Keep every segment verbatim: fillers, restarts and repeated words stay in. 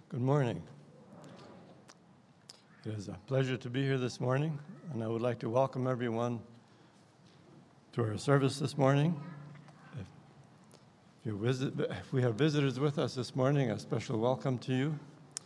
Good morning. It is a pleasure to be here this morning, and I would like to welcome everyone to our service this morning. If, if, you visit, if we have visitors with us this morning, a special welcome to you.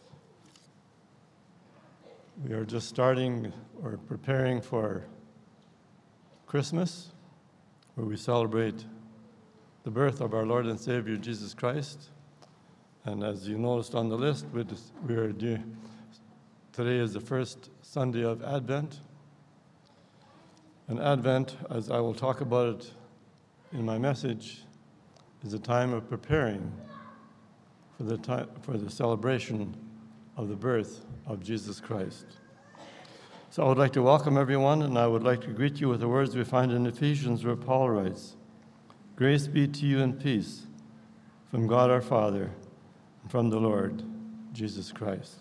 We are just starting or preparing for Christmas, where we celebrate the birth of our Lord and Savior, Jesus Christ. And as you noticed on the list, we, just, we are due, today is the first Sunday of Advent. And Advent, as I will talk about it in my message, is a time of preparing for the time, for the celebration of the birth of Jesus Christ. So I would like to welcome everyone, and I would like to greet you with the words we find in Ephesians, where Paul writes, "Grace be to you and peace from God our Father, from the Lord Jesus Christ."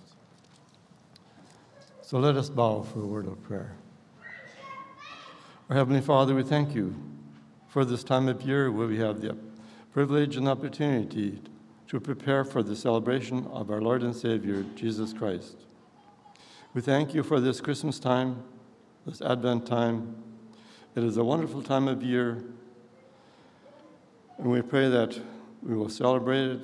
So let us bow for a word of prayer. Our Heavenly Father, we thank you for this time of year where we have the privilege and opportunity to prepare for the celebration of our Lord and Savior, Jesus Christ. We thank you for this Christmas time, this Advent time. It is a wonderful time of year, and we pray that we will celebrate it.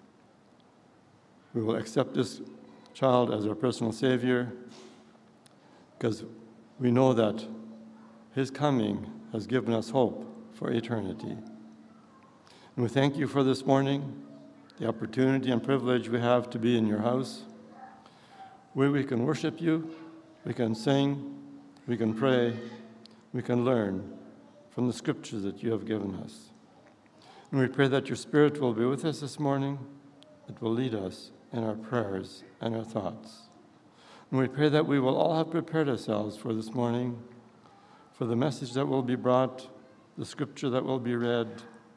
We will accept this child as our personal Savior, because we know that his coming has given us hope for eternity. And we thank you for this morning, the opportunity and privilege we have to be in your house, where we can worship you, we can sing, we can pray, we can learn from the scriptures that you have given us. And we pray that your Spirit will be with us this morning. It will lead us in our prayers and our thoughts. And we pray that we will all have prepared ourselves for this morning, for the message that will be brought, the scripture that will be read,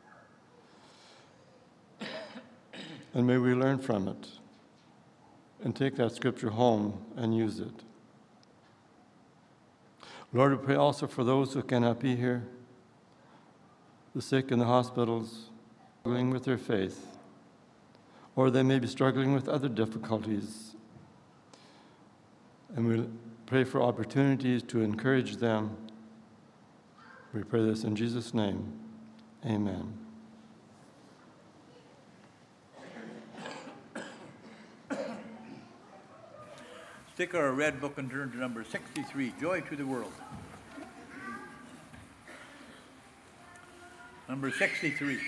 and may we learn from it and take that scripture home and use it. Lord, we pray also for those who cannot be here, the sick in the hospitals, struggling with their faith, or they may be struggling with other difficulties. And we pray for opportunities to encourage them. We pray this in Jesus' name. Amen. Stick our red book and turn to number sixty-three, Joy to the World. Number sixty-three.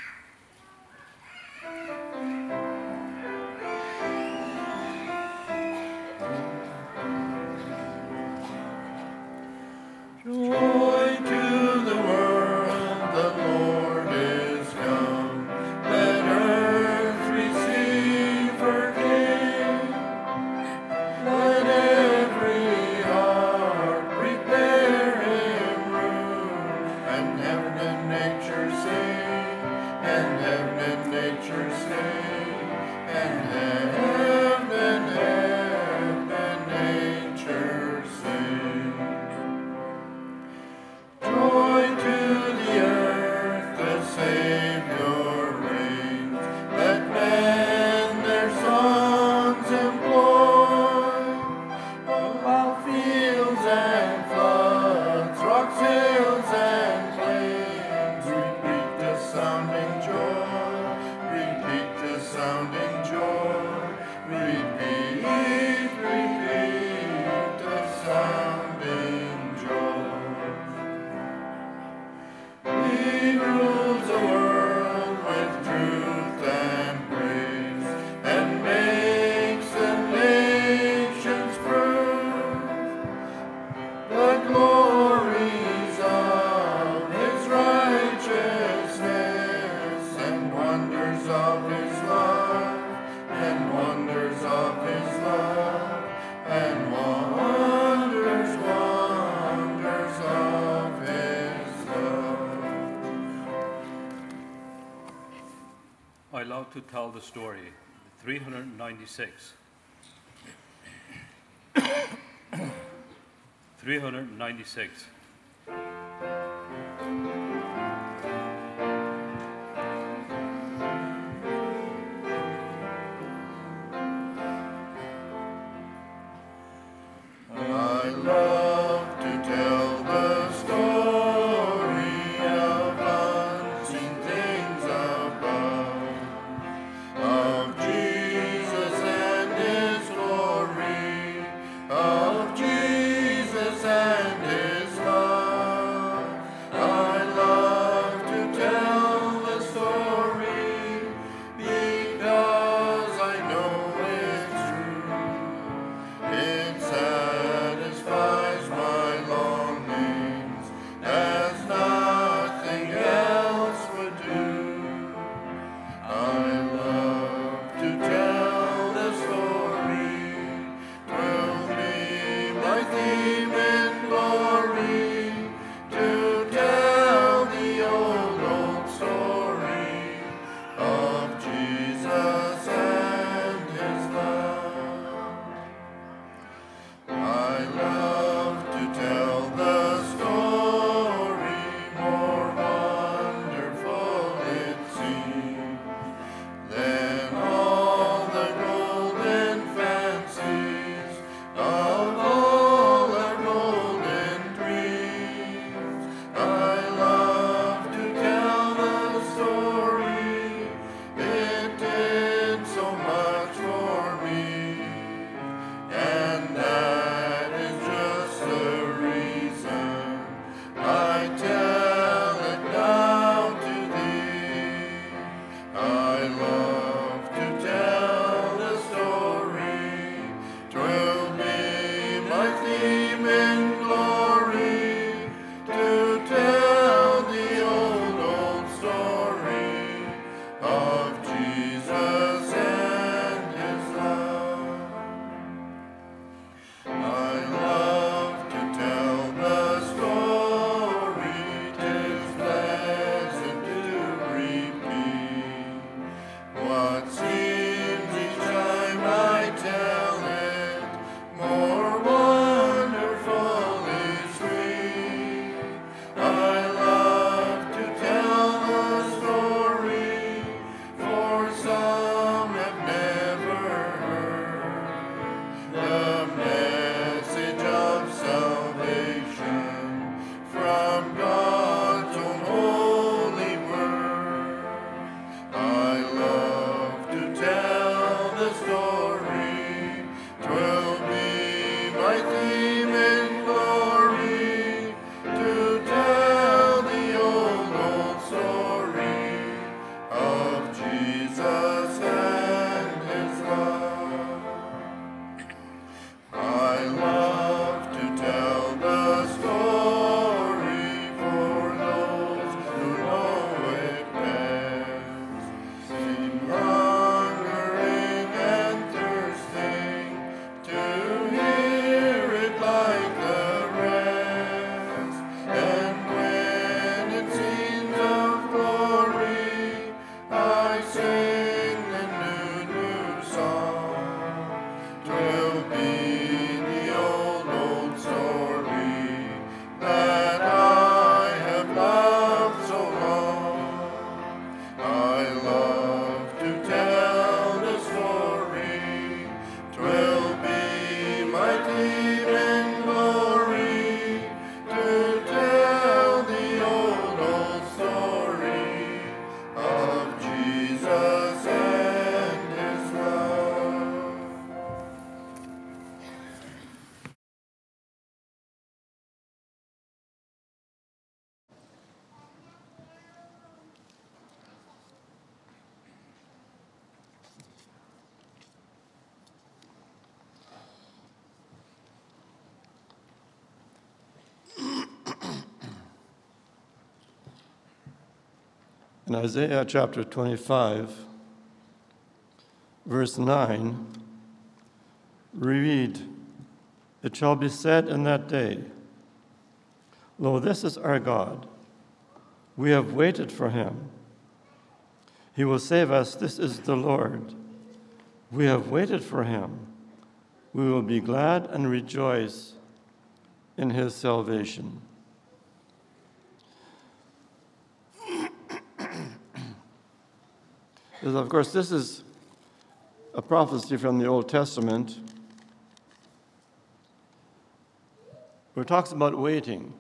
Joy to the world, the Lord is come. Let earth receive her King. Let every heart prepare him room. And heaven and nature sing, and heaven and nature sing, and heaven and heaven and nature sing. Joy to the earth, the Savior reigns. Let men their songs employ. While fields and floods, rocks, hills, and plains repeat the sounding joy. Repeat the sounding joy. Repeat, repeat the sounding joy. He rules the world with truth and grace, and makes the nations prove the glories of his righteousness, and wonders of his love, and wonders of his love, and wonders, wonders of his love. I love to tell the story, three hundred ninety-six. three hundred ninety-six. In Isaiah chapter twenty-five, verse nine, we read, "It shall be said in that day, Lo, this is our God. We have waited for him. He will save us. This is the Lord. We have waited for him. We will be glad and rejoice in his salvation." Of course, this is a prophecy from the Old Testament where it talks about waiting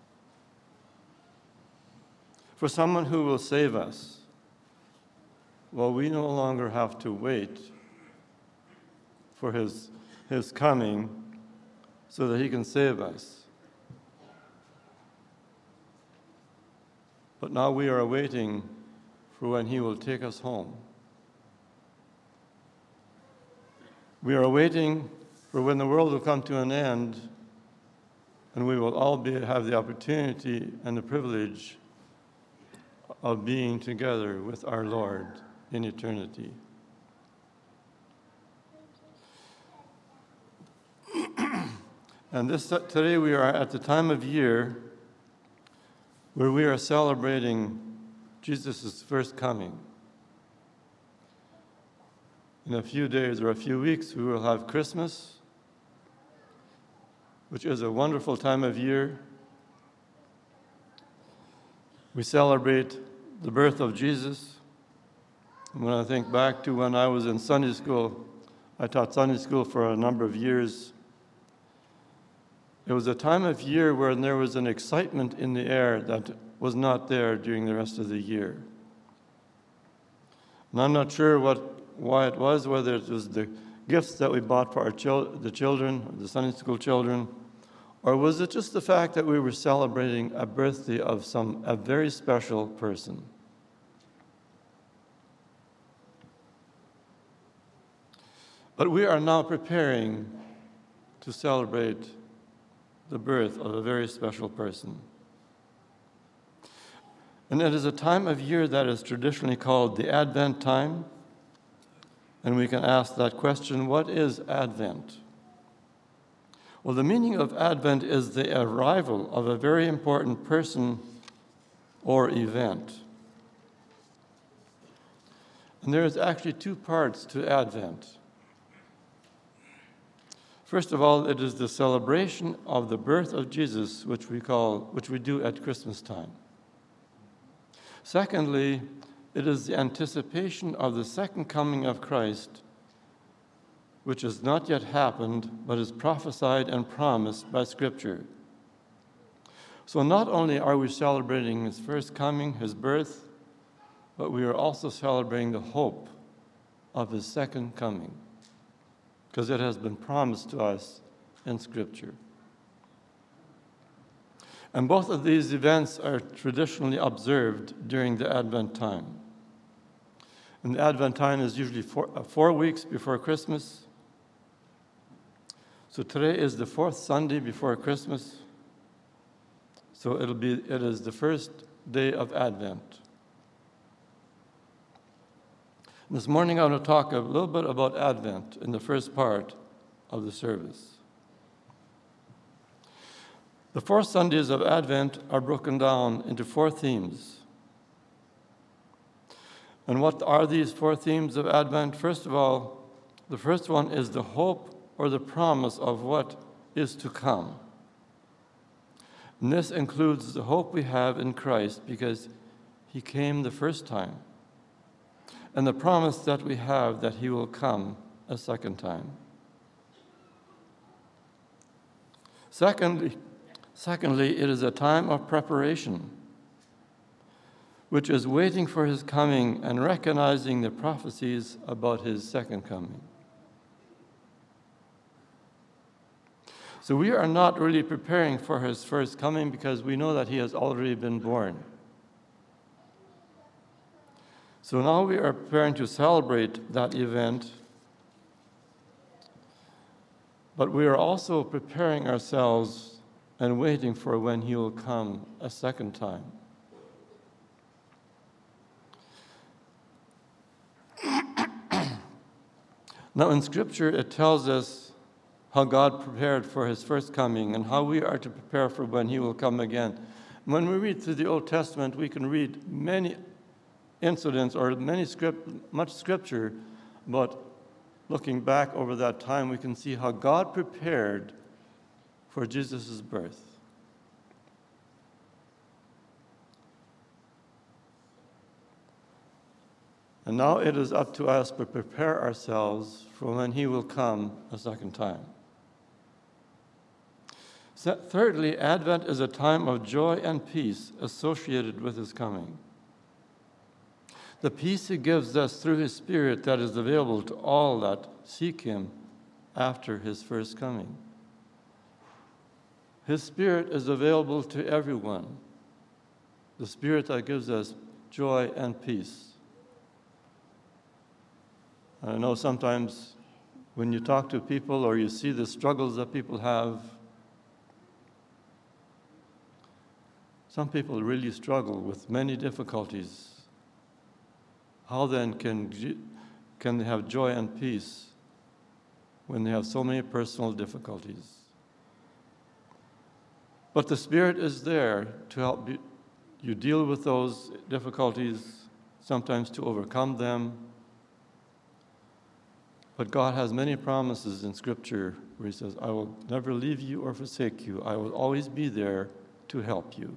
for someone who will save us. Well, we no longer have to wait for his, his coming so that he can save us. But now we are waiting for when he will take us home. We are waiting for when the world will come to an end and we will all be, have the opportunity and the privilege of being together with our Lord in eternity. And this today we are at the time of year where we are celebrating Jesus' first coming. In a few days or a few weeks, we will have Christmas, which is a wonderful time of year. We celebrate the birth of Jesus. And when I think back to when I was in Sunday school, I taught Sunday school for a number of years. It was a time of year where there was an excitement in the air that was not there during the rest of the year. And I'm not sure what, why it was, whether it was the gifts that we bought for our chil- the children, the Sunday school children, or was it just the fact that we were celebrating a birthday of some a very special person? But we are now preparing to celebrate the birth of a very special person. And it is a time of year that is traditionally called the Advent time. And we can ask that question, what is Advent? Well, the meaning of Advent is the arrival of a very important person or event. And there is actually two parts to Advent. First of all, it is the celebration of the birth of Jesus, which we call, which we do at Christmas time. Secondly, it is the anticipation of the second coming of Christ, which has not yet happened, but is prophesied and promised by Scripture. So not only are we celebrating his first coming, his birth, but we are also celebrating the hope of his second coming, because it has been promised to us in Scripture. And both of these events are traditionally observed during the Advent time. And the Advent time is usually four, uh, four weeks before Christmas. So today is the fourth Sunday before Christmas. So it'll be, it is the first day of Advent. This morning I want to talk a little bit about Advent in the first part of the service. The four Sundays of Advent are broken down into four themes. And what are these four themes of Advent? First of all, the first one is the hope or the promise of what is to come. And this includes the hope we have in Christ because he came the first time, and the promise that we have that he will come a second time. Secondly, secondly, it is a time of preparation, which is waiting for his coming and recognizing the prophecies about his second coming. So we are not really preparing for his first coming because we know that he has already been born. So now we are preparing to celebrate that event, but we are also preparing ourselves and waiting for when he will come a second time. Now, in Scripture, it tells us how God prepared for his first coming and how we are to prepare for when he will come again. When we read through the Old Testament, we can read many incidents or many script, much Scripture about looking back over that time. We can see how God prepared for Jesus' birth. And now it is up to us to prepare ourselves for when he will come a second time. Thirdly, Advent is a time of joy and peace associated with his coming. The peace he gives us through his Spirit that is available to all that seek him after his first coming. His Spirit is available to everyone, the Spirit that gives us joy and peace. I know sometimes when you talk to people or you see the struggles that people have, some people really struggle with many difficulties. How then can, can they have joy and peace when they have so many personal difficulties? But the Spirit is there to help you deal with those difficulties, sometimes to overcome them. But God has many promises in Scripture where he says, I will never leave you or forsake you. I will always be there to help you.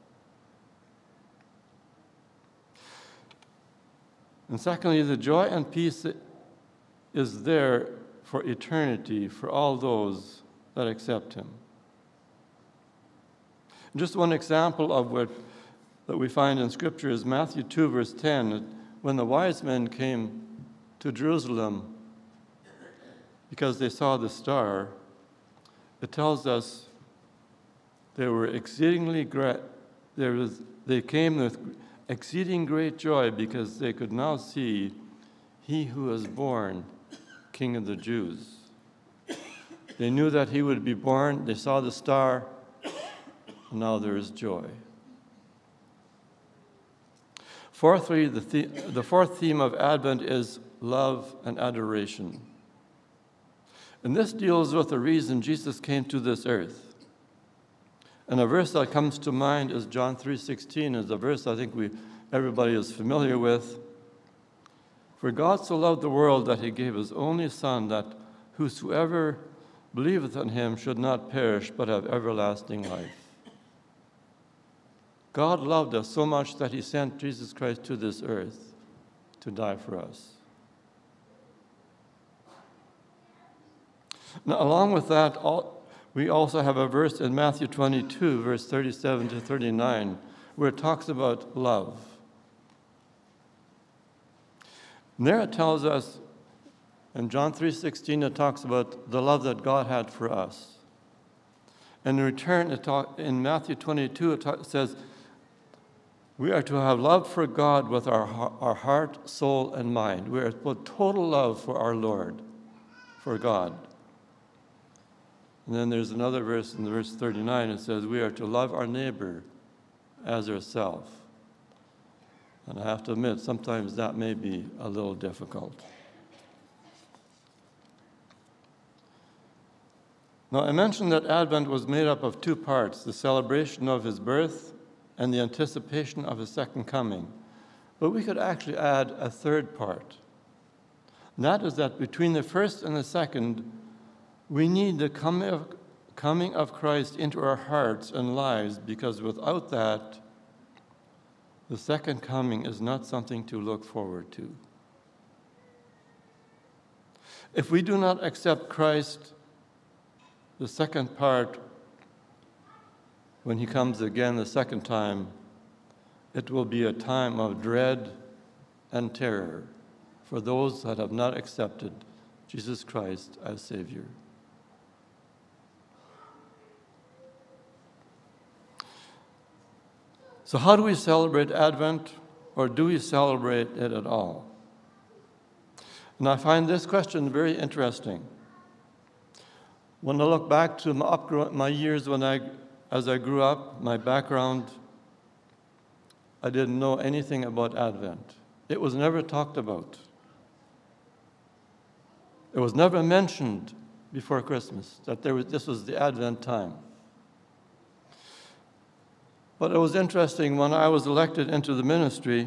And secondly, the joy and peace is there for eternity for all those that accept him. Just one example of what that we find in Scripture is Matthew two, verse ten. When the wise men came to Jerusalem because they saw the star, it tells us they were exceedingly great. There was, they came with exceeding great joy because they could now see he who was born King of the Jews. They knew that he would be born. They saw the star. And now there is joy. Fourthly, the, the, the fourth theme of Advent is love and adoration. And this deals with the reason Jesus came to this earth. And a verse that comes to mind is John three sixteen, is a verse I think we everybody is familiar with. For God so loved the world that he gave his only Son, that whosoever believeth in him should not perish but have everlasting life. God loved us so much that he sent Jesus Christ to this earth to die for us. Now, along with that, all, we also have a verse in Matthew twenty-two, verse thirty-seven to thirty-nine, where it talks about love. And there it tells us, in John three sixteen, it talks about the love that God had for us. And in return, it talk, in Matthew twenty-two, it talk, says, we are to have love for God with our, our heart, soul, and mind. We are to put total love for our Lord, for God. And then there's another verse in verse thirty-nine, it says, we are to love our neighbor as ourselves. And I have to admit, sometimes that may be a little difficult. Now, I mentioned that Advent was made up of two parts, the celebration of his birth and the anticipation of his second coming. But we could actually add a third part. And that is that between the first and the second, we need the coming of, coming of Christ into our hearts and lives, because without that, the second coming is not something to look forward to. If we do not accept Christ, the second part, when he comes again the second time, it will be a time of dread and terror for those that have not accepted Jesus Christ as Savior. So how do we celebrate Advent, or do we celebrate it at all? And I find this question very interesting. When I look back to my, up, my years when I, as I grew up, my background, I didn't know anything about Advent. It was never talked about. It was never mentioned before Christmas that there was, this was the Advent time. But it was interesting, when I was elected into the ministry,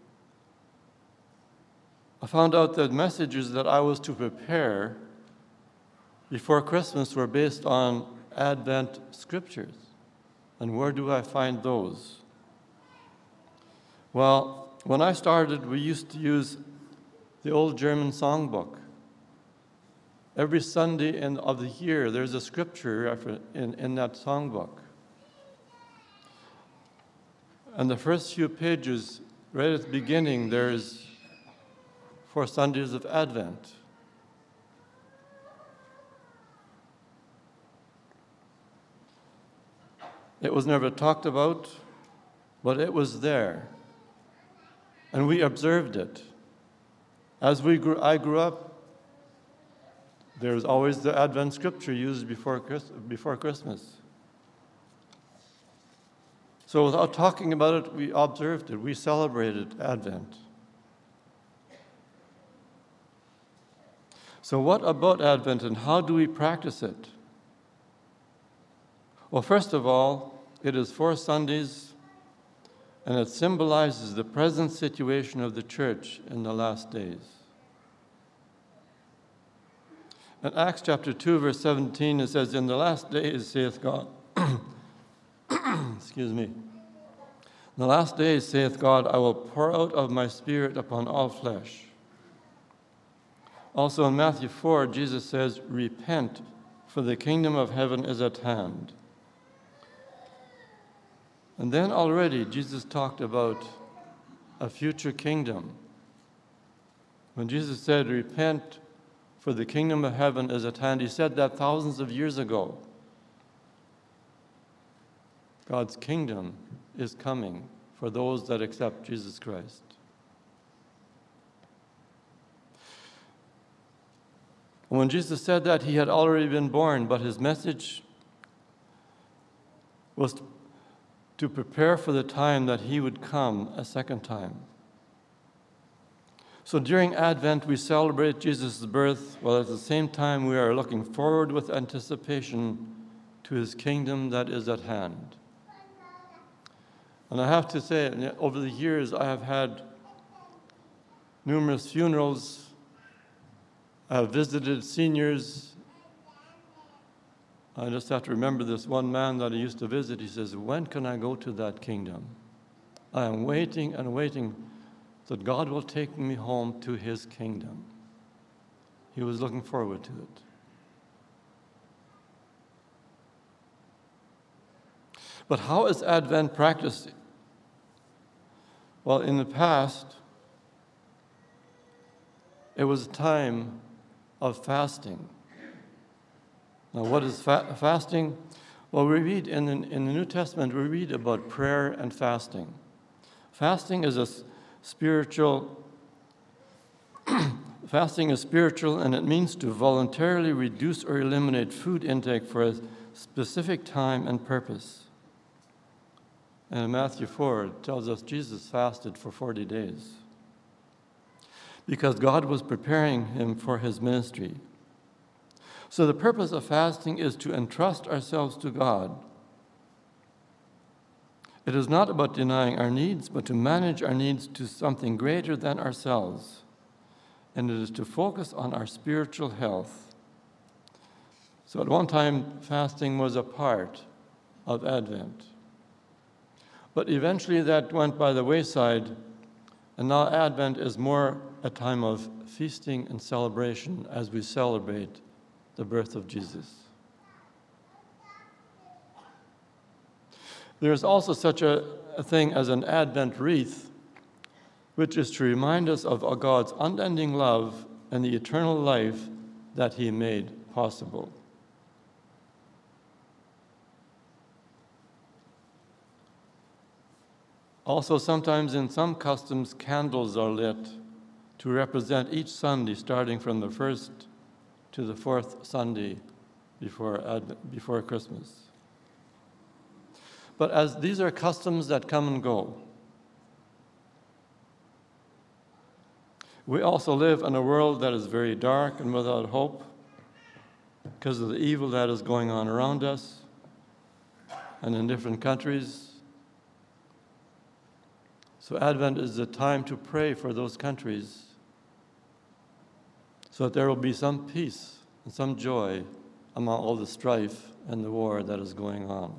I found out that messages that I was to prepare before Christmas were based on Advent scriptures. And where do I find those? Well, when I started, we used to use the old German songbook. Every Sunday in, of the year, there's a scripture in, in that songbook. And the first few pages, right at the beginning, there's four Sundays of Advent. It was never talked about, but it was there. And we observed it. As we grew, I grew up, there was always the Advent scripture used before, before Christmas. So without talking about it, we observed it. We celebrated Advent. So what about Advent, and how do we practice it? Well, first of all, it is four Sundays, and it symbolizes the present situation of the church in the last days. In Acts chapter two, verse seventeen, it says, "In the last days, saith God," excuse me, "In the last days, saith God, I will pour out of my Spirit upon all flesh." Also in Matthew four, Jesus says, "Repent, for the kingdom of heaven is at hand." And then already Jesus talked about a future kingdom. When Jesus said, "Repent, for the kingdom of heaven is at hand," he said that thousands of years ago. God's kingdom is coming for those that accept Jesus Christ. When Jesus said that, he had already been born, but his message was to prepare for the time that he would come a second time. So during Advent, we celebrate Jesus' birth, while at the same time we are looking forward with anticipation to his kingdom that is at hand. And I have to say, over the years, I have had numerous funerals. I have visited seniors. I just have to remember this one man that I used to visit. He says, "When can I go to that kingdom? I am waiting and waiting that God will take me home to his kingdom." He was looking forward to it. But how is Advent practiced? Well, in the past, it was a time of fasting. Now, what is fa- fasting? Well, we read in the, in the New Testament, we read about prayer and fasting. Fasting is a s- spiritual, fasting is spiritual, and it means to voluntarily reduce or eliminate food intake for a specific time and purpose. And in Matthew four, it tells us Jesus fasted for forty days because God was preparing him for his ministry. So the purpose of fasting is to entrust ourselves to God. It is not about denying our needs, but to manage our needs to something greater than ourselves. And it is to focus on our spiritual health. So at one time, fasting was a part of Advent. But eventually that went by the wayside, and now Advent is more a time of feasting and celebration as we celebrate the birth of Jesus. There is also such a, a thing as an Advent wreath, which is to remind us of God's unending love and the eternal life that he made possible. Also, sometimes in some customs, candles are lit to represent each Sunday, starting from the first to the fourth Sunday before, Advent, before Christmas. But as these are customs that come and go, We also live in a world that is very dark and without hope because of the evil that is going on around us and in different countries. So Advent is the time to pray for those countries so that there will be some peace and some joy among all the strife and the war that is going on.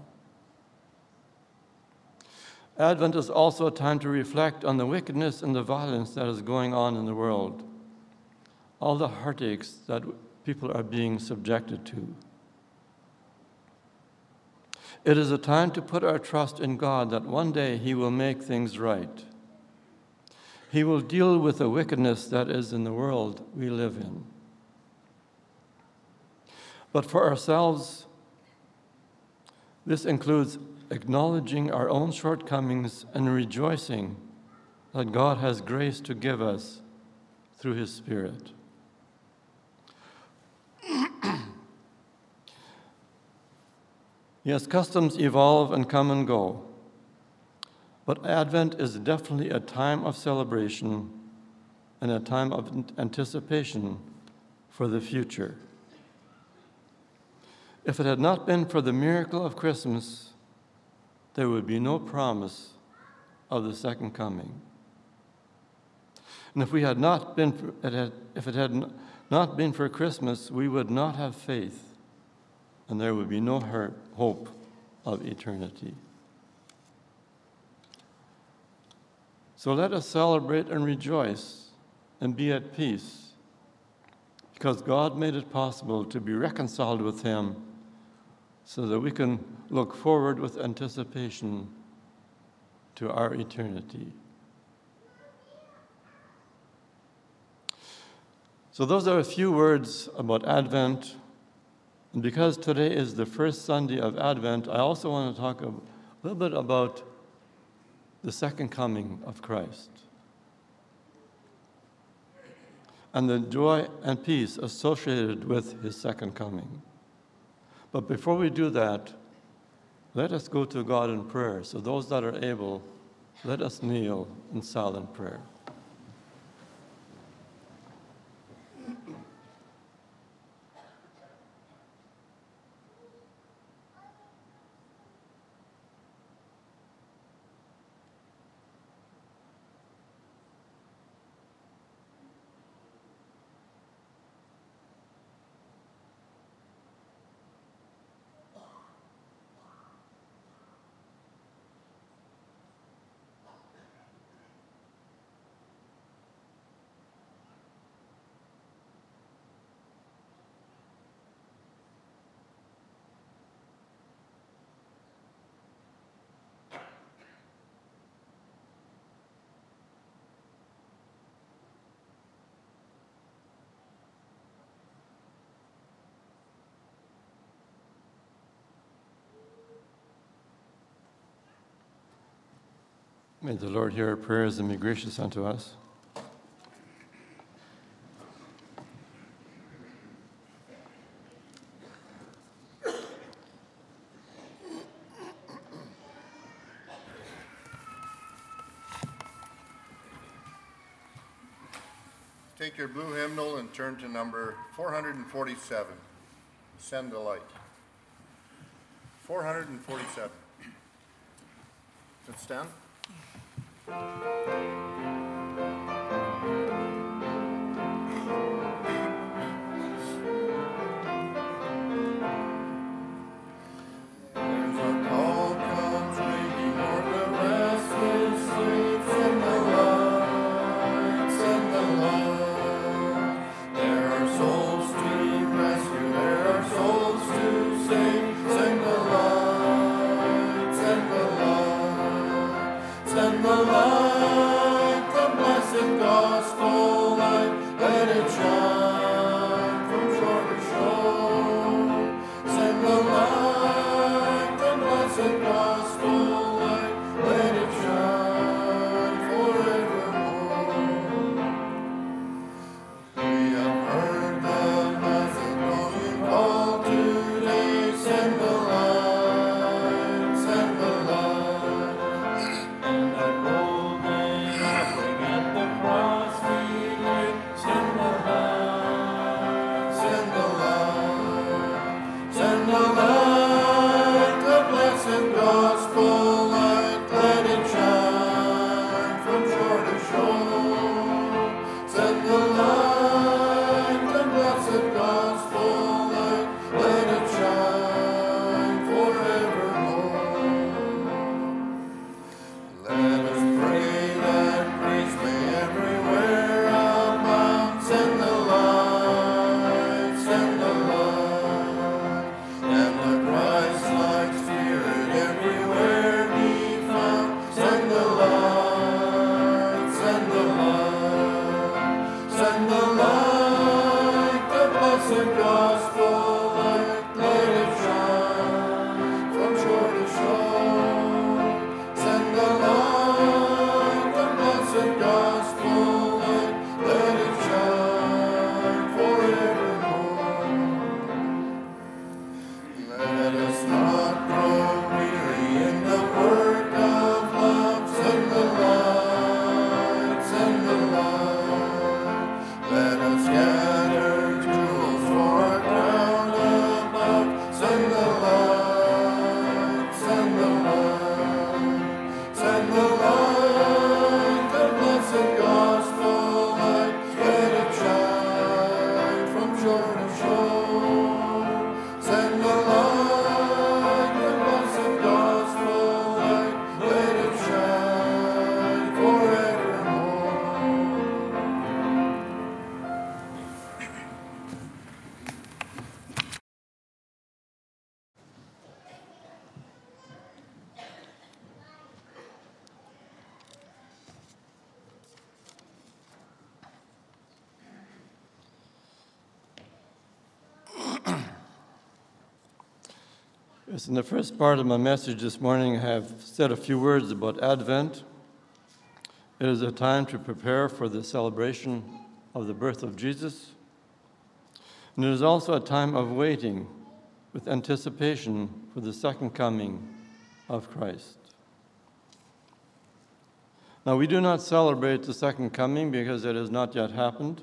Advent is also a time to reflect on the wickedness and the violence that is going on in the world, all the heartaches that people are being subjected to. It is a time to put our trust in God that one day He will make things right. He will deal with the wickedness that is in the world we live in. But for ourselves, this includes acknowledging our own shortcomings and rejoicing that God has grace to give us through His Spirit. Yes, customs evolve and come and go, but Advent is definitely a time of celebration and a time of anticipation for the future. If it had not been for the miracle of Christmas, there would be no promise of the second coming. And if we had not been, for, it had, if it had not been for Christmas, we would not have faith, and there would be no hope of eternity. So let us celebrate and rejoice and be at peace, because God made it possible to be reconciled with Him so that we can look forward with anticipation to our eternity. So those are a few words about Advent. And because today is the first Sunday of Advent, I also want to talk a little bit about the second coming of Christ and the joy and peace associated with His second coming. But before we do that, let us go to God in prayer. So those that are able, let us kneel in silent prayer. May the Lord hear our prayers and be gracious unto us. Take your blue hymnal and turn to number four hundred forty-seven. Send the light. four hundred forty-seven. Let's stand. Send the light. Yes, in the first part of my message this morning, I have said a few words about Advent. It is a time to prepare for the celebration of the birth of Jesus. And it is also a time of waiting with anticipation for the second coming of Christ. Now, we do not celebrate the second coming because it has not yet happened,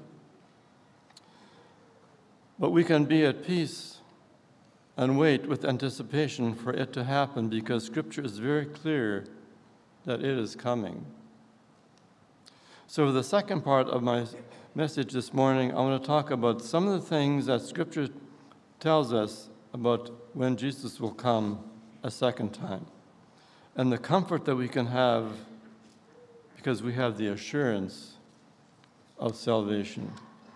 but we can be at peace and wait with anticipation for it to happen because Scripture is very clear that it is coming. So, for the second part of my message this morning, I want to talk about some of the things that Scripture tells us about when Jesus will come a second time, and the comfort that we can have because we have the assurance of salvation.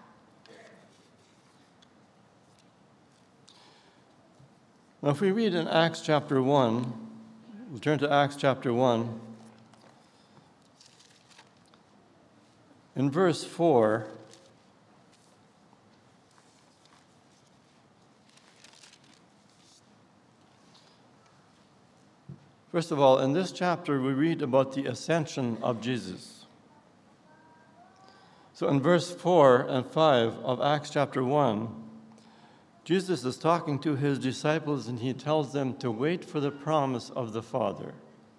Now, if we read in Acts chapter one, we'll turn to Acts chapter one. In verse four, first of all, in this chapter, we read about the ascension of Jesus. So in verse four and five of Acts chapter one, Jesus is talking to his disciples and he tells them to wait for the promise of the Father,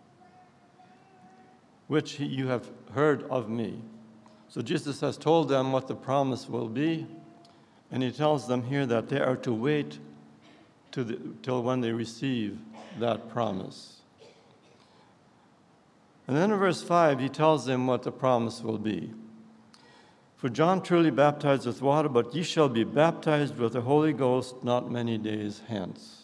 which he, you have heard of me. So Jesus has told them what the promise will be, and he tells them here that they are to wait to the, till when they receive that promise. And then in verse five, he tells them what the promise will be. For John truly baptized with water, but ye shall be baptized with the Holy Ghost not many days hence.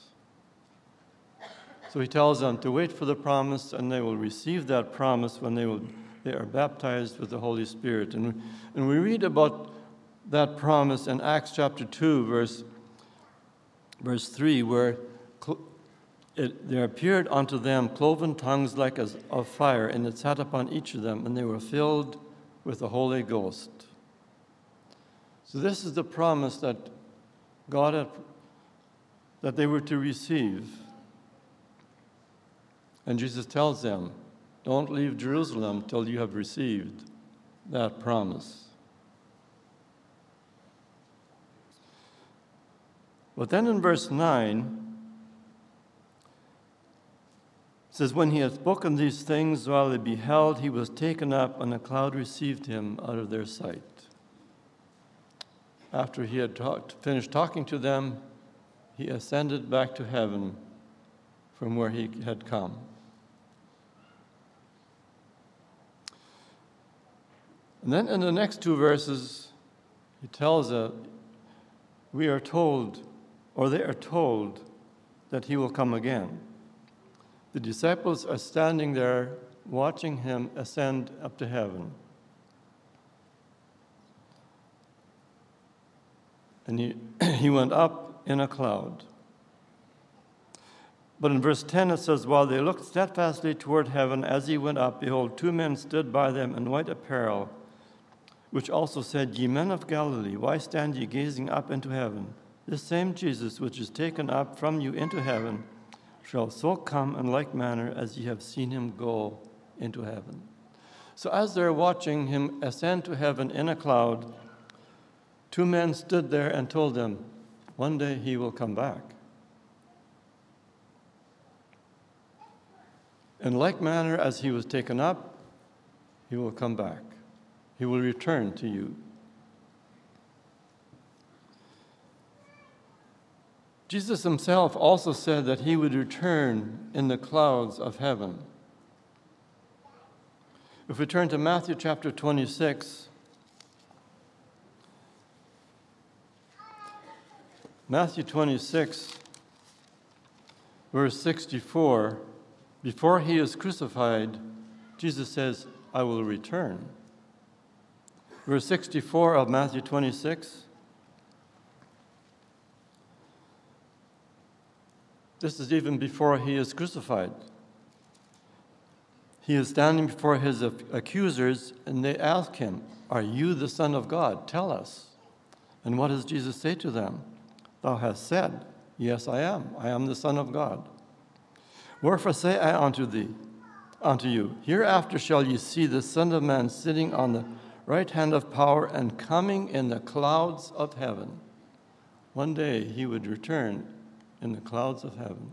So he tells them to wait for the promise, and they will receive that promise when they will they are baptized with the Holy Spirit. And, and we read about that promise in Acts chapter two, verse, verse three, where it, there appeared unto them cloven tongues like as of fire, and it sat upon each of them, and they were filled with the Holy Ghost. So this is the promise that God had, that they were to receive. And Jesus tells them, don't leave Jerusalem till you have received that promise. But then in verse nine, it says, when he had spoken these things while they beheld, he was taken up, and a cloud received him out of their sight. After he had talked, finished talking to them, he ascended back to heaven from where he had come. And then in the next two verses, he tells us, we are told, or they are told, that he will come again. The disciples are standing there watching him ascend up to heaven. And he, he went up in a cloud. But in verse ten it says, while they looked steadfastly toward heaven as he went up, behold, two men stood by them in white apparel, which also said, ye men of Galilee, why stand ye gazing up into heaven? This same Jesus, which is taken up from you into heaven, shall so come in like manner as ye have seen him go into heaven. So as they're watching him ascend to heaven in a cloud, two men stood there and told them, one day he will come back. In like manner as he was taken up, he will come back. He will return to you. Jesus himself also said that he would return in the clouds of heaven. If we turn to Matthew chapter twenty-six, Matthew twenty-six, verse sixty-four, before he is crucified, Jesus says, I will return. Verse sixty-four of Matthew twenty-six, this is even before he is crucified. He is standing before his accusers, and they ask him, are you the Son of God? Tell us. And what does Jesus say to them? Thou hast said, yes, I am. I am the Son of God. Wherefore say I unto thee, unto you, hereafter shall ye see the Son of Man sitting on the right hand of power and coming in the clouds of heaven. One day he would return in the clouds of heaven.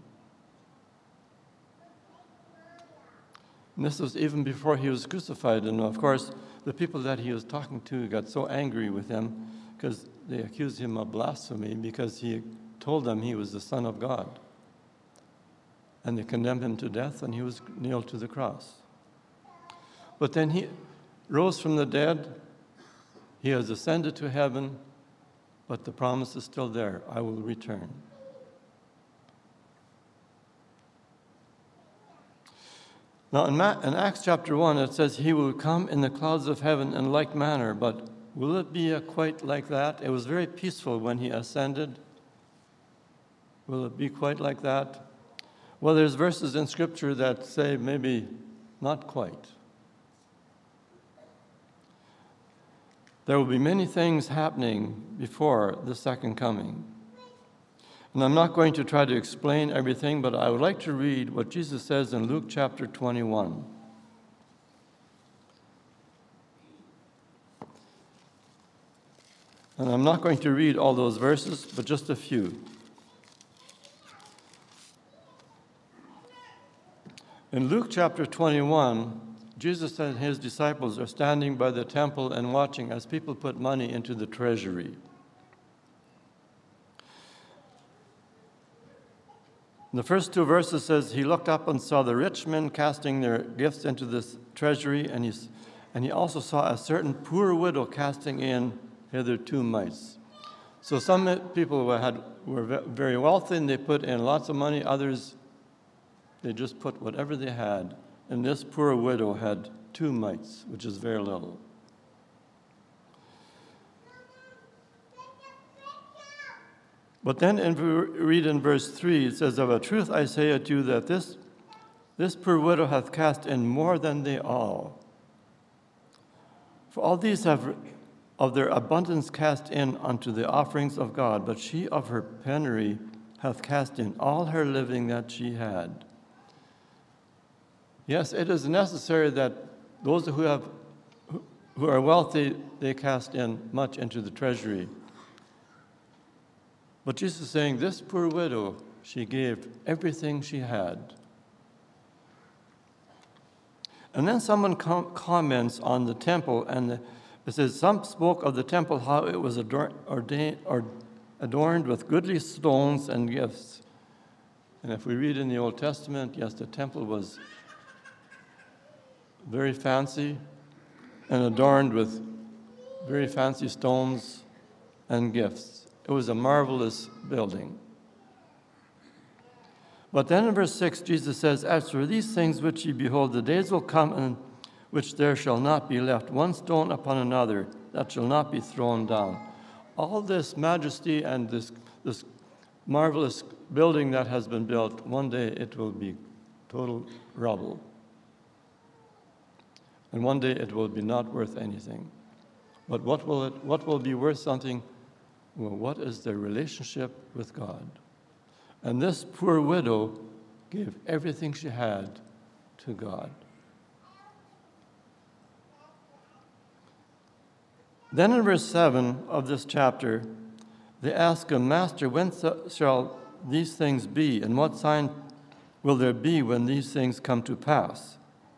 And this was even before he was crucified. And of course, the people that he was talking to got so angry with him because they accused him of blasphemy because he told them he was the Son of God. And they condemned him to death, and he was nailed to the cross. But then he rose from the dead. He has ascended to heaven, but the promise is still there. I will return. Now, in, Ma- in Acts chapter one, it says, he will come in the clouds of heaven in like manner, but will it be a quite like that? It was very peaceful when he ascended. Will it be quite like that? Well, there's verses in Scripture that say maybe not quite. There will be many things happening before the second coming. And I'm not going to try to explain everything, but I would like to read what Jesus says in Luke chapter twenty-one. And I'm not going to read all those verses, but just a few. In Luke chapter twenty-one, Jesus and his disciples are standing by the temple and watching as people put money into the treasury. The first two verses says, he looked up and saw the rich men casting their gifts into this treasury, and, he's, and he also saw a certain poor widow casting in hither two mites. So some people were, had, were very wealthy, and they put in lots of money. Others, they just put whatever they had. And this poor widow had two mites, which is very little. But then if we read in verse three, it says, of a truth I say unto you that this, this poor widow hath cast in more than they all. For all these have of their abundance cast in unto the offerings of God, but she of her penury hath cast in all her living that she had. Yes, it is necessary that those who have who are wealthy, they cast in much into the treasury. But Jesus is saying, this poor widow, she gave everything she had. And then someone com- comments on the temple, and the, it says, some spoke of the temple, how it was ador- ordained, or adorned with goodly stones and gifts. And if we read in the Old Testament, yes, the temple was very fancy and adorned with very fancy stones and gifts. It was a marvelous building. But then in verse six, Jesus says, as for these things which ye behold, the days will come in which there shall not be left one stone upon another that shall not be thrown down. All this majesty and this, this marvelous building that has been built, one day it will be total rubble. And one day it will be not worth anything. But what will it, what will be worth something? Well, what is their relationship with God? And this poor widow gave everything she had to God. Then in verse seven of this chapter, they ask him, Master, when shall these things be? And what sign will there be when these things come to pass?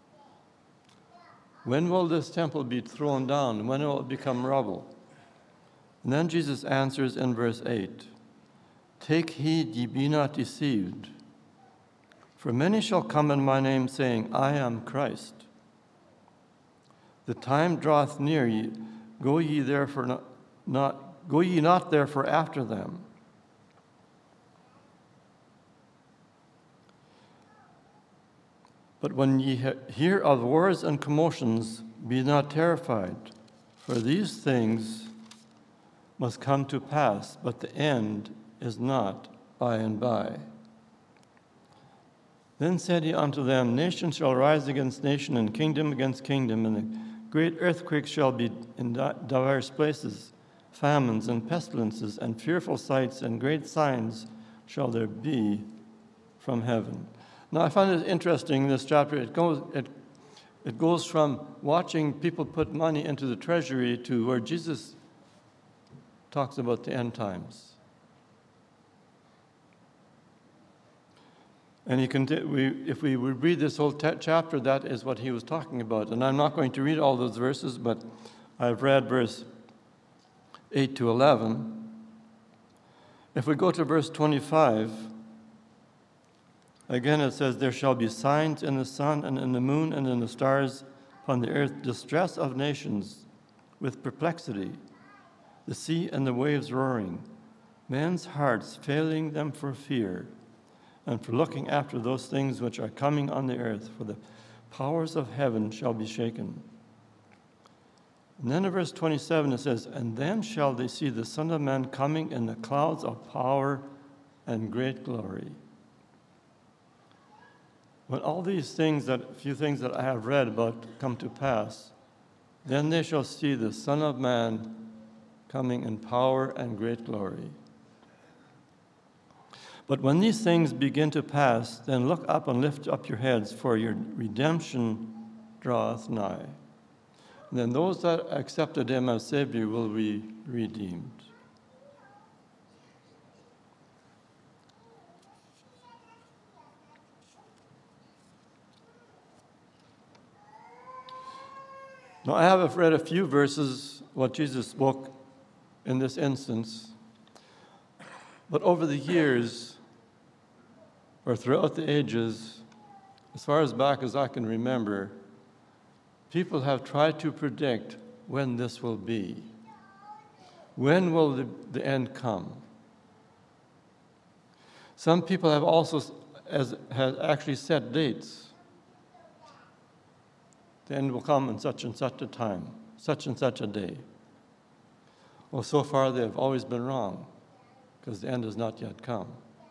When will this temple be thrown down? When will it become rubble? And then Jesus answers in verse eight, take heed ye be not deceived, for many shall come in my name, saying, I am Christ. The time draweth near, ye, go ye therefore not, not go ye not therefore after them. But when ye hear of wars and commotions, be not terrified, for these things must come to pass, but the end is not by and by. Then said he unto them, nation shall rise against nation, and kingdom against kingdom, and a great earthquake shall be in divers places, famines and pestilences, and fearful sights and great signs shall there be from heaven. Now, I find it interesting, this chapter. It goes, it, it goes from watching people put money into the treasury to where Jesus talks about the end times. And he can, we, if we would read this whole t- chapter, that is what he was talking about. And I'm not going to read all those verses, but I've read verse eight to eleven. If we go to verse twenty-five, again it says, "There shall be signs in the sun and in the moon and in the stars, upon the earth distress of nations with perplexity, the sea and the waves roaring, men's hearts failing them for fear, and for looking after those things which are coming on the earth, for the powers of heaven shall be shaken." And then in verse twenty-seven it says, "And then shall they see the Son of Man coming in the clouds of power and great glory." When all these things, that few things that I have read about come to pass, then they shall see the Son of Man coming in power and great glory. But when these things begin to pass, then look up and lift up your heads, for your redemption draweth nigh. And then those that accepted him as Savior will be redeemed. Now, I have read a few verses, what Jesus spoke in this instance, but over the years, or throughout the ages, as far as back as I can remember, people have tried to predict when this will be. When will the, the end come? Some people have also as, has actually set dates. The end will come in such and such a time, such and such a day. Well, so far they have always been wrong, because the end has not yet come.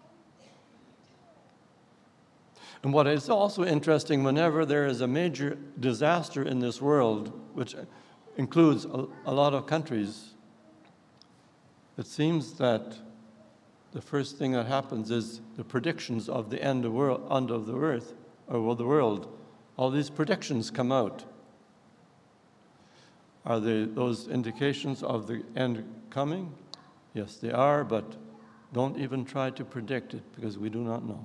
And what is also interesting, whenever there is a major disaster in this world, which includes a, a lot of countries, it seems that the first thing that happens is the predictions of the end of, world, end of the earth, or the world. All these predictions come out. Are they those indications of the end coming? Yes, they are, but don't even try to predict it, because we do not know.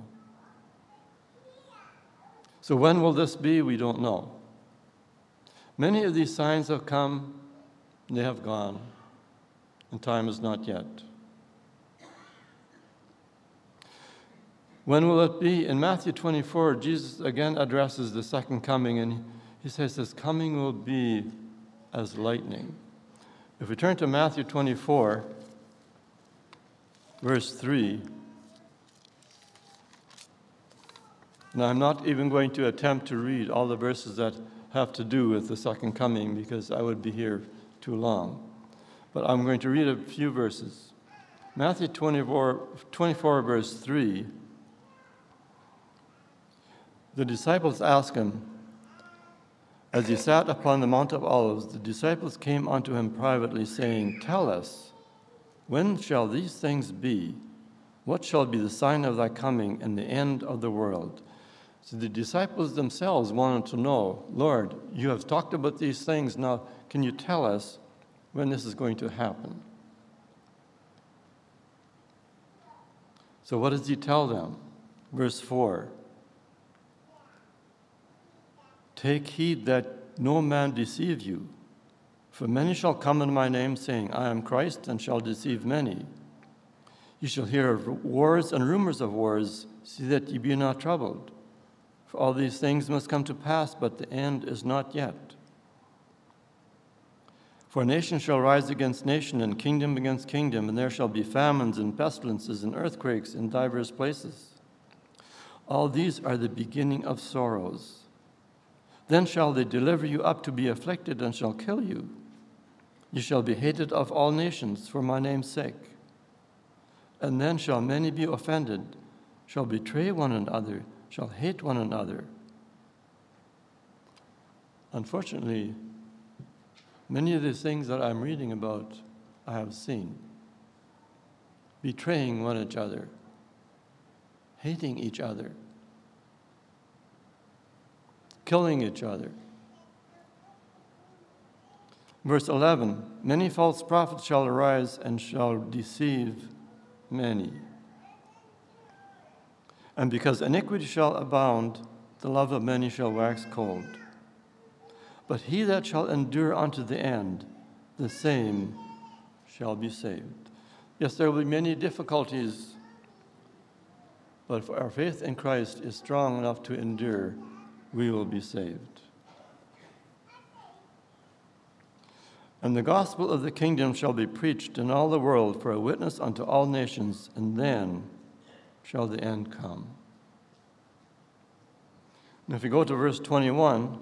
So when will this be? We don't know. Many of these signs have come, they have gone, and time is not yet. When will it be? In Matthew twenty-four, Jesus again addresses the second coming, and he says his coming will be as lightning. If we turn to Matthew twenty-four, verse three, now I'm not even going to attempt to read all the verses that have to do with the second coming, because I would be here too long. But I'm going to read a few verses. Matthew twenty-four, twenty-four verse three, the disciples asked him, as he sat upon the Mount of Olives, the disciples came unto him privately, saying, "Tell us, when shall these things be? What shall be the sign of thy coming and the end of the world?" So the disciples themselves wanted to know, "Lord, you have talked about these things. Now, can you tell us when this is going to happen?" So what does he tell them? Verse four. "Take heed that no man deceive you. For many shall come in my name, saying, I am Christ, and shall deceive many. You shall hear of wars and rumors of wars. See that ye be not troubled. For all these things must come to pass, but the end is not yet. For nation shall rise against nation, and kingdom against kingdom, and there shall be famines and pestilences and earthquakes in divers places. All these are the beginning of sorrows. Then shall they deliver you up to be afflicted, and shall kill you. You shall be hated of all nations for my name's sake. And then shall many be offended, shall betray one another, shall hate one another." Unfortunately, many of the things that I'm reading about, I have seen. Betraying one another, hating each other, killing each other. Verse eleven, many false prophets shall arise and shall deceive many. And because iniquity shall abound, the love of many shall wax cold. But he that shall endure unto the end, the same shall be saved. Yes, there will be many difficulties, but if our faith in Christ is strong enough to endure, we will be saved. And the gospel of the kingdom shall be preached in all the world for a witness unto all nations, and then shall the end come. And if we go to verse twenty-one,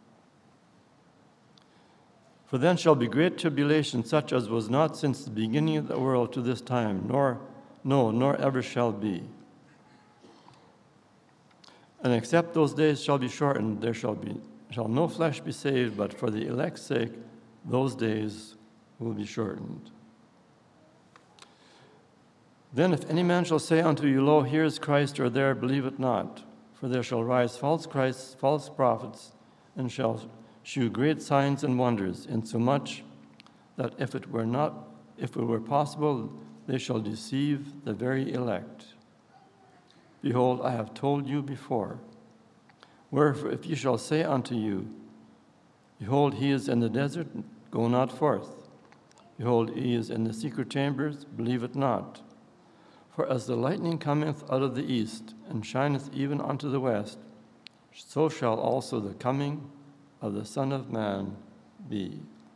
for then shall be great tribulation, such as was not since the beginning of the world to this time, nor, no, nor ever shall be. And except those days shall be shortened, there shall be shall no flesh be saved, but for the elect's sake those days will be shortened. Then if any man shall say unto you, Lo, here is Christ, or there, believe it not. For there shall rise false Christs, false prophets, and shall shew great signs and wonders, insomuch that if it were not, if it were possible, they shall deceive the very elect. Behold, I have told you before. Wherefore, if ye shall say unto you, Behold, he is in the desert, go not forth. Behold, he is in the secret chambers, believe it not. For as the lightning cometh out of the east, and shineth even unto the west, so shall also the coming of the Son of Man be.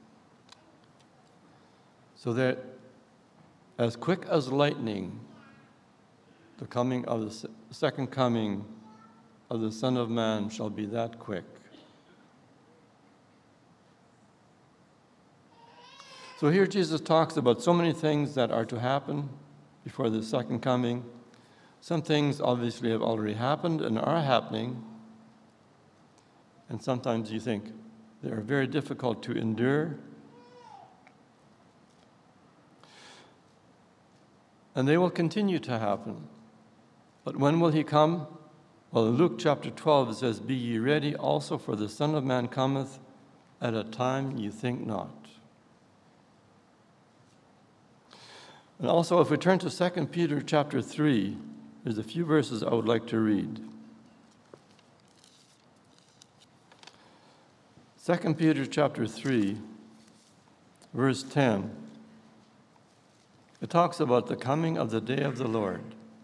So that as quick as lightning, the coming of the second coming of the Son of Man shall be that quick. So here Jesus talks about so many things that are to happen before the second coming. Some things obviously have already happened and are happening. And sometimes you think they are very difficult to endure. And they will continue to happen. But when will he come? Well, in Luke chapter twelve it says, Be ye ready also, for the Son of Man cometh at a time ye think not. And also, if we turn to Second Peter chapter three, there's a few verses I would like to read. Second Peter chapter three, verse ten. It talks about the coming of the day of the Lord.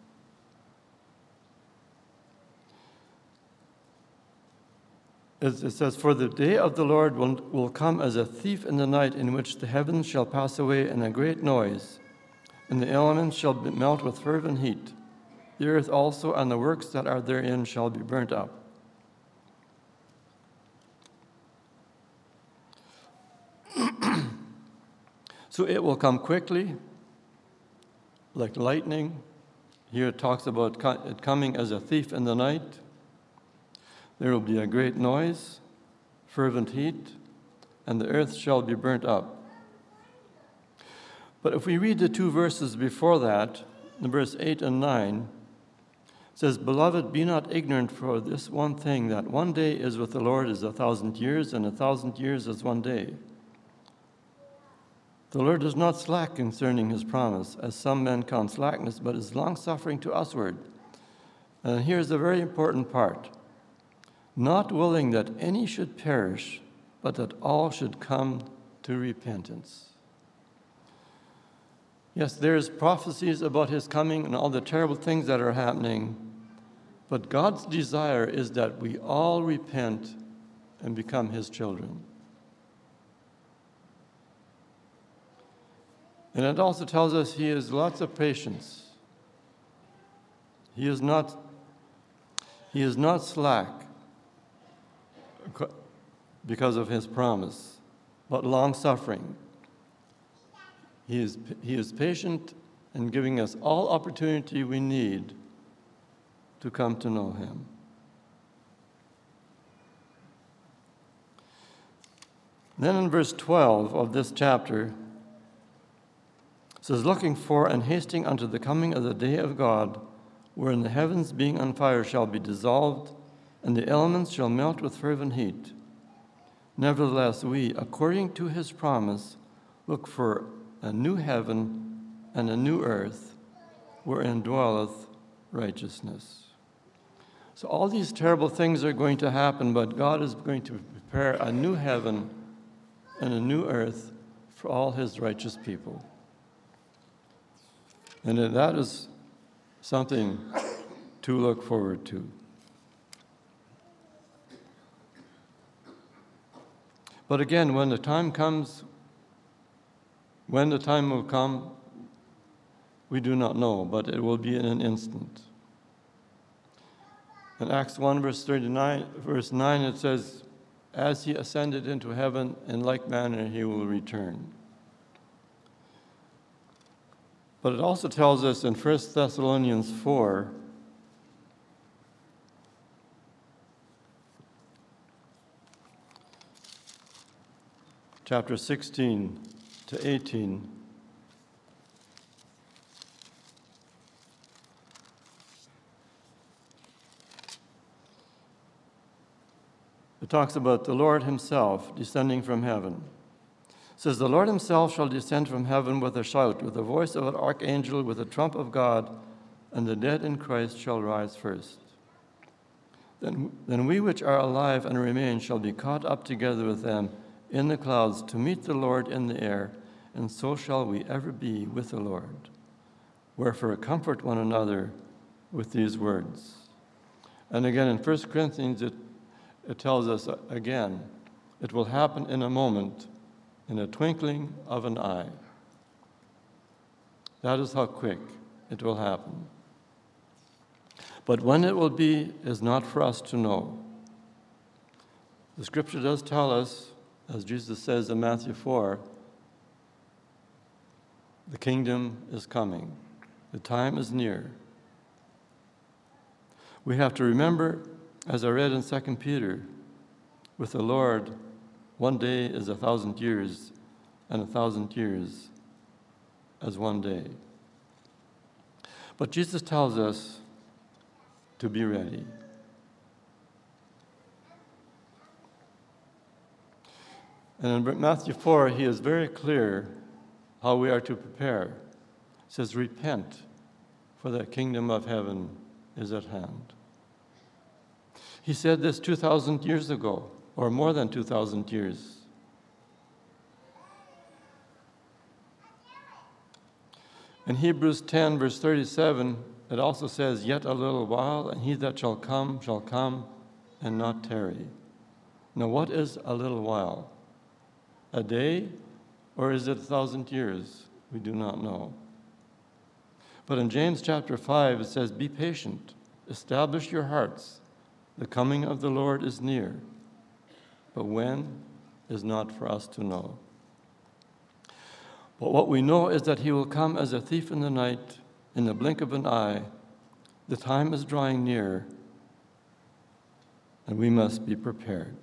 It says, For the day of the Lord will, will come as a thief in the night, in which the heavens shall pass away in a great noise, and the elements shall melt with fervent heat. The earth also and the works that are therein shall be burnt up. So it will come quickly, like lightning. Here it talks about it coming as a thief in the night. There will be a great noise, fervent heat, and the earth shall be burnt up. But if we read the two verses before that, in verse eight and nine, it says, Beloved, be not ignorant for this one thing, that one day is with the Lord as a thousand years, and a thousand years as one day. The Lord is not slack concerning his promise, as some men count slackness, but is longsuffering to usward. And here's a very important part. Not willing that any should perish, but that all should come to repentance. Yes, there's prophecies about his coming and all the terrible things that are happening, but God's desire is that we all repent and become his children. And it also tells us he has lots of patience. He is not, he is not slack because of his promise, but long-suffering. He is, he is patient in giving us all opportunity we need to come to know him. Then in verse twelve of this chapter, it says, Looking for and hasting unto the coming of the day of God, wherein the heavens being on fire shall be dissolved, and the elements shall melt with fervent heat. Nevertheless, we, according to his promise, look for a new heaven and a new earth, wherein dwelleth righteousness. So all these terrible things are going to happen, but God is going to prepare a new heaven and a new earth for all his righteous people. And that is something to look forward to. But again, when the time comes, when the time will come, we do not know, but it will be in an instant. In Acts one, verse thirty-nine, verse nine, it says, "As he ascended into heaven, in like manner he will return." But it also tells us in First Thessalonians four, chapter sixteen to eighteen, it talks about the Lord himself descending from heaven. It says, "The Lord himself shall descend from heaven with a shout, with the voice of an archangel, with the trump of God, and the dead in Christ shall rise first. Then, then we which are alive and remain shall be caught up together with them in the clouds to meet the Lord in the air, and so shall we ever be with the Lord. Wherefore comfort one another with these words." And again in First Corinthians it, it tells us again, it will happen in a moment, in a twinkling of an eye. That is how quick it will happen. But when it will be is not for us to know. The scripture does tell us, as Jesus says in Matthew four, the kingdom is coming. The time is near. We have to remember, as I read in Second Peter, with the Lord, one day is a thousand years, and a thousand years as one day. But Jesus tells us to be ready. And in Matthew four, he is very clear how we are to prepare. It says, "Repent, for the kingdom of heaven is at hand." He said this two thousand years ago, or more than two thousand years. In Hebrews ten, verse thirty-seven, it also says, "Yet a little while, and he that shall come shall come, and not tarry." Now, what is a little while? A day, or is it a thousand years? We do not know. But in James chapter five, it says, "Be patient, establish your hearts. The coming of the Lord is near." But when is not for us to know. But what we know is that he will come as a thief in the night, in the blink of an eye. The time is drawing near, and we must be prepared.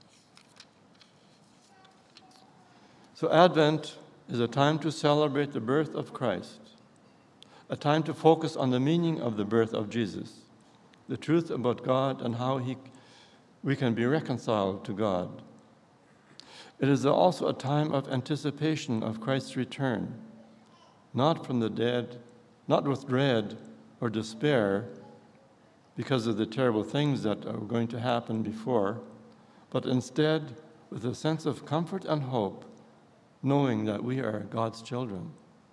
So Advent is a time to celebrate the birth of Christ, a time to focus on the meaning of the birth of Jesus, the truth about God and how he, we can be reconciled to God. It is also a time of anticipation of Christ's return, not from the dead, not with dread or despair because of the terrible things that are going to happen before, but instead with a sense of comfort and hope, knowing that we are God's children.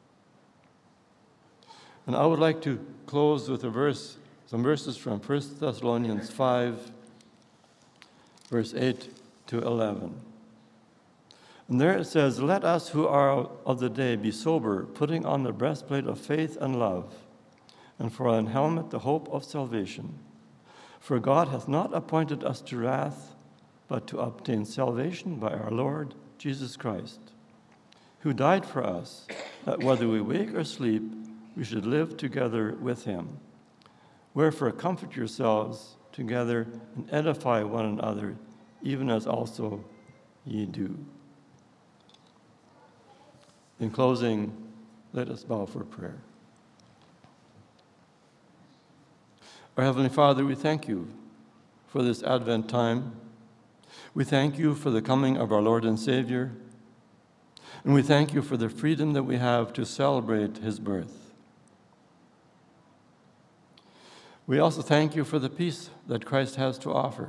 And I would like to close with a verse, some verses from First Thessalonians five, verse eight to eleven. And there it says, "Let us who are of the day be sober, putting on the breastplate of faith and love, and for an helmet the hope of salvation. For God hath not appointed us to wrath, but to obtain salvation by our Lord Jesus Christ, who died for us, that whether we wake or sleep, we should live together with him. Wherefore comfort yourselves together and edify one another, even as also ye do." In closing, let us bow for prayer. Our Heavenly Father, we thank you for this Advent time. We thank you for the coming of our Lord and Savior, and we thank you for the freedom that we have to celebrate his birth. We also thank you for the peace that Christ has to offer.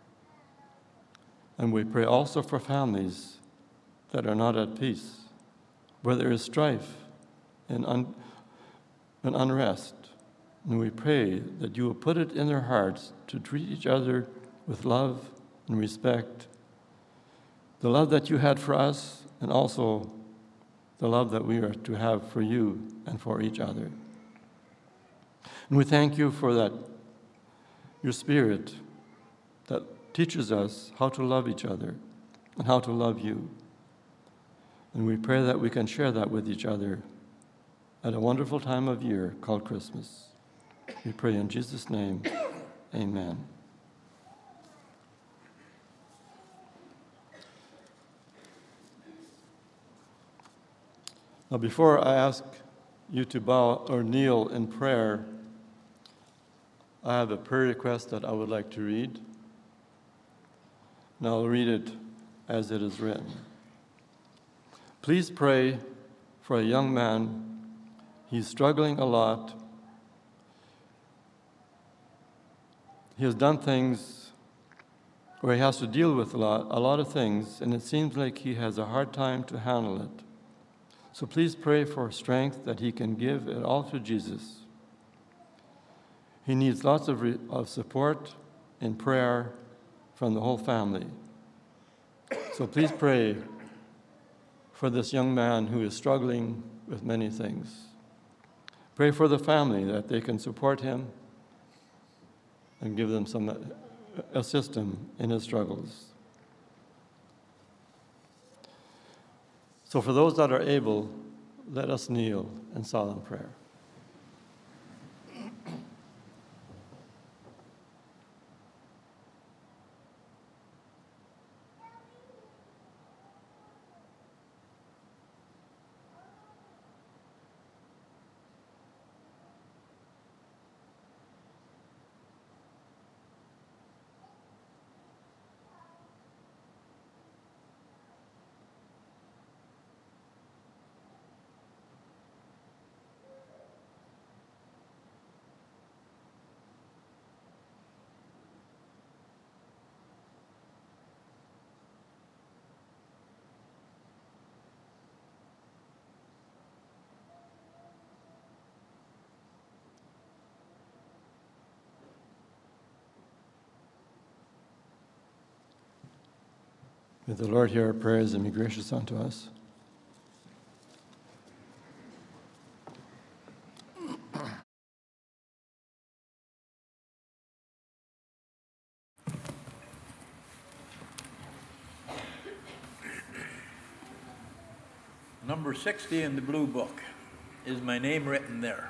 And we pray also for families that are not at peace, where there is strife and, un- and unrest. And we pray that you will put it in their hearts to treat each other with love and respect, the love that you had for us, and also the love that we are to have for you and for each other. And we thank you for that, your Spirit that teaches us how to love each other and how to love you. And we pray that we can share that with each other at a wonderful time of year called Christmas. We pray in Jesus' name, amen. Now, before I ask you to bow or kneel in prayer, I have a prayer request that I would like to read. And I'll read it as it is written. Please pray for a young man. He's struggling a lot. He has done things where he has to deal with a lot, a lot of things, and it seems like he has a hard time to handle it. So please pray for strength that he can give it all to Jesus. He needs lots of, re- of support and prayer from the whole family. So please pray for this young man who is struggling with many things. Pray for the family that they can support him and give them some, assist him in his struggles. So for those that are able, let us kneel in solemn prayer. May the Lord hear our prayers and be gracious unto us. Number sixty in the blue book. Is my name written there?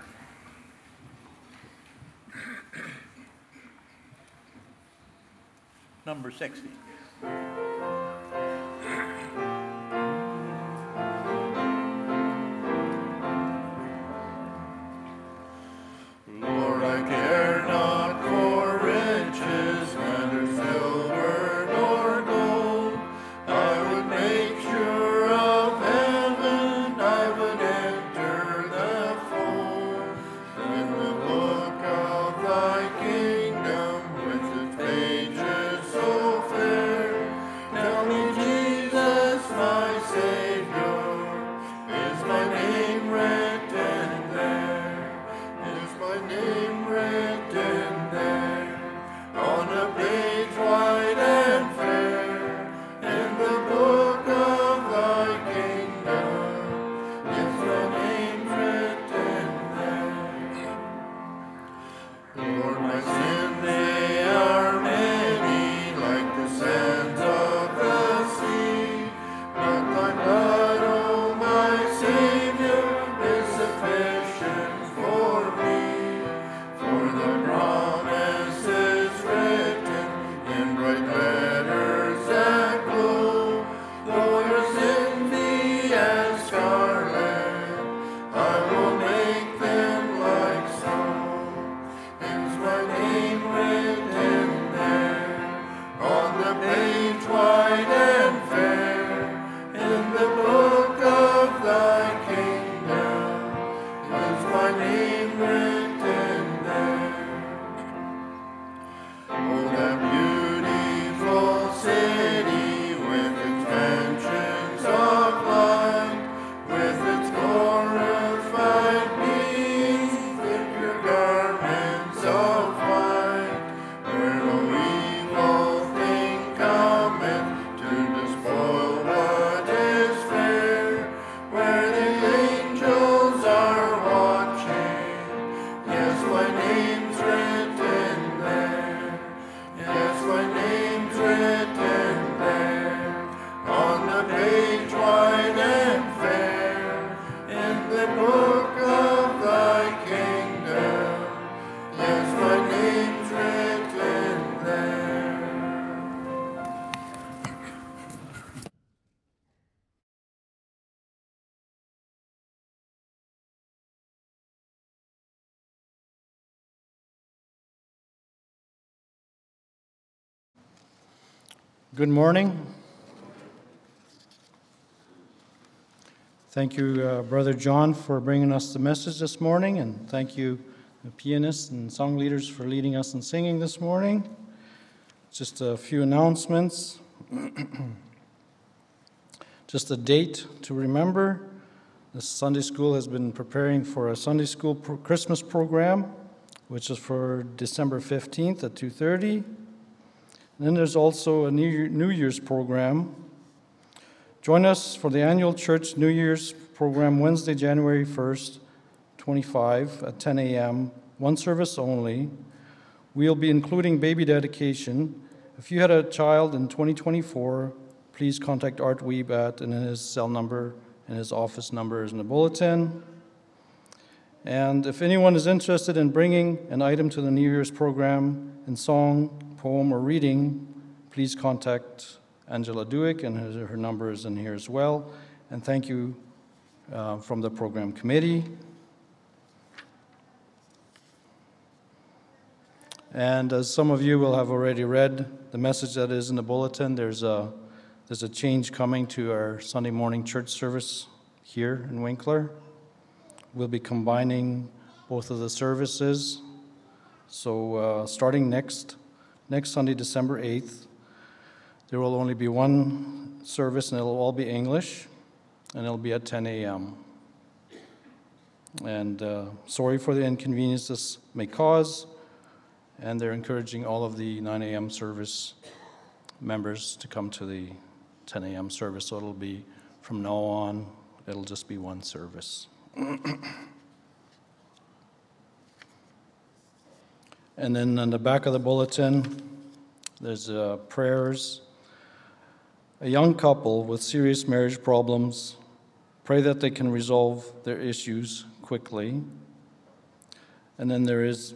Number sixty. Lord, I care not for riches, neither silver nor gold. I would make sure of heaven, I would enter the fold. In the book of thy kingdom, with its pages so fair, Good morning. Thank you, uh, Brother John, for bringing us the message this morning, and thank you, the pianists and song leaders, for leading us in singing this morning. Just a few announcements. Just a date to remember. The Sunday school has been preparing for a Sunday school pro- Christmas program, which is for December fifteenth at two thirty. And then there's also a New, Year, New Year's program. Join us for the annual church New Year's program Wednesday, January first, twenty-five at ten a.m., one service only. We'll be including baby dedication. If you had a child in twenty twenty-four, please contact Art Weebat, and his cell number and his office number is in the bulletin. And if anyone is interested in bringing an item to the New Year's program in song, poem, or reading, please contact Angela Duick, and her, her number is in here as well. And thank you uh, from the program committee. And as some of you will have already read the message that is in the bulletin, there's a there's a change coming to our Sunday morning church service here in Winkler. We'll be combining both of the services. So uh, starting next next Sunday, December eighth, there will only be one service, and it'll all be English, and it'll be at ten a.m. And uh, sorry for the inconvenience this may cause, and they're encouraging all of the nine a.m. service members to come to the ten a.m. service, so it'll be, from now on, it'll just be one service. And then on the back of the bulletin, there's uh, prayers. A young couple with serious marriage problems, pray that they can resolve their issues quickly. And then there is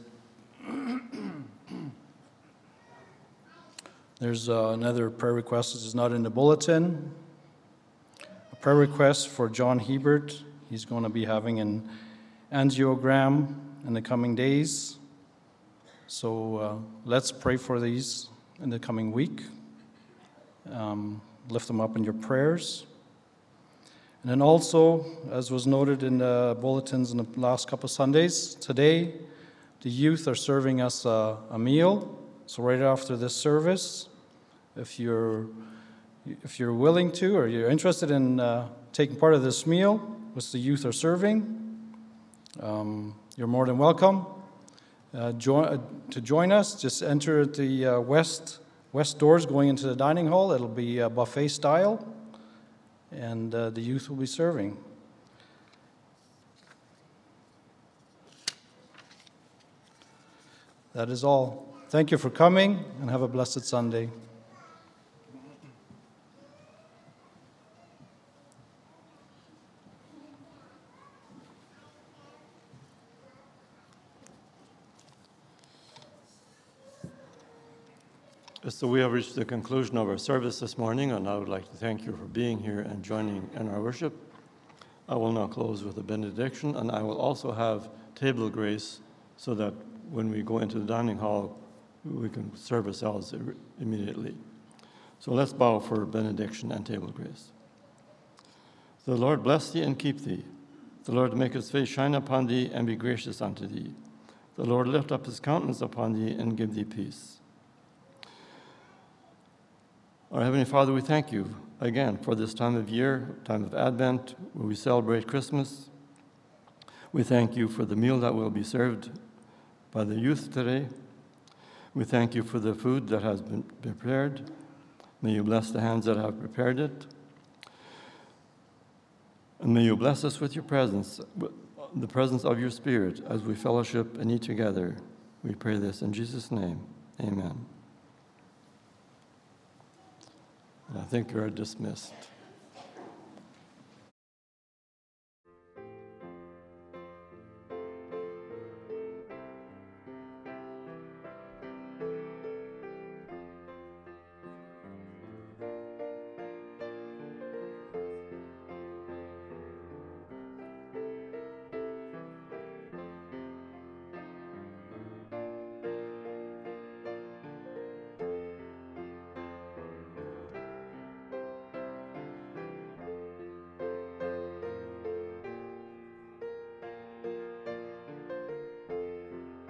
there's uh, another prayer request that is not in the bulletin. A prayer request for John Hebert. He's going to be having an angiogram in the coming days. So uh, let's pray for these in the coming week. Um, lift them up in your prayers. And then also, as was noted in the bulletins in the last couple of Sundays, today the youth are serving us a, a meal. So right after this service, if you're if you're willing to, or you're interested in uh, taking part of this meal, which the youth are serving, um, you're more than welcome. Uh, join, uh, to join us, just enter at the uh, west west doors going into the dining hall. It'll be uh, buffet style, and uh, the youth will be serving. That is all. Thank you for coming, and have a blessed Sunday. So we have reached the conclusion of our service this morning, and I would like to thank you for being here and joining in our worship. I will now close with a benediction, and I will also have table grace so that when we go into the dining hall, we can serve ourselves immediately. So let's bow for benediction and table grace. The Lord bless thee and keep thee. The Lord make his face shine upon thee and be gracious unto thee. The Lord lift up his countenance upon thee and give thee peace. Our Heavenly Father, we thank you again for this time of year, time of Advent, where we celebrate Christmas. We thank you for the meal that will be served by the youth today. We thank you for the food that has been prepared. May you bless the hands that have prepared it. And may you bless us with your presence, the presence of your Spirit, as we fellowship and eat together. We pray this in Jesus' name. Amen. I think you are dismissed.